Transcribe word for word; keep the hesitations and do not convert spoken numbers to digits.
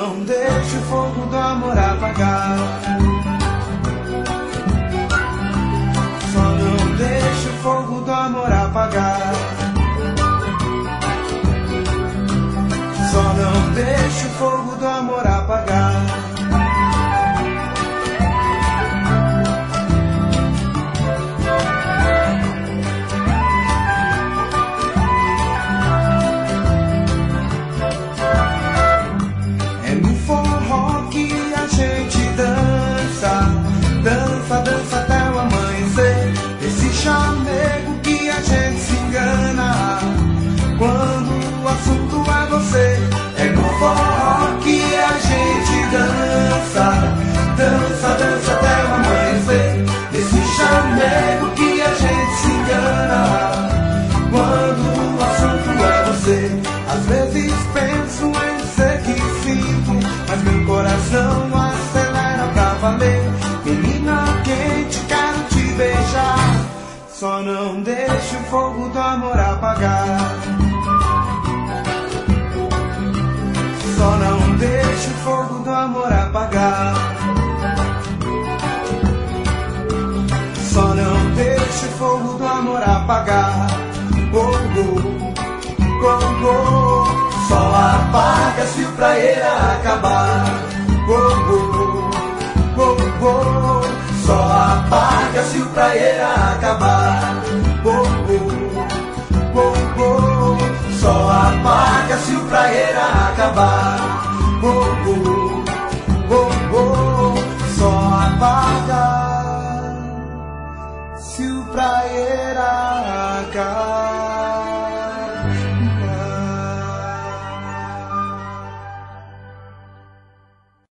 não deixe o fogo do amor apagar. Só não deixe o fogo do amor apagar. Só não deixe o fogo do amor apagar. Dança, dança até o amanhecer. Esse chamego que a gente se engana quando o assunto é você. É no forró que a gente dança. Dança, dança até o amanhecer. Esse chamego que a gente se engana quando o assunto é você. Às vezes penso em dizer que sinto, mas meu coração acelera pra valer. Menina quente, quero te beijar. Só não deixe o fogo do amor apagar. Só não deixe o fogo do amor apagar. Só não deixe o fogo do amor apagar. Oh, oh, oh, oh. Só apaga se o praieira acabar. Oh, oh. Oh, oh, só apaga se o praieira acabar. Oh, oh, oh, oh, só apaga se o praieira acabar.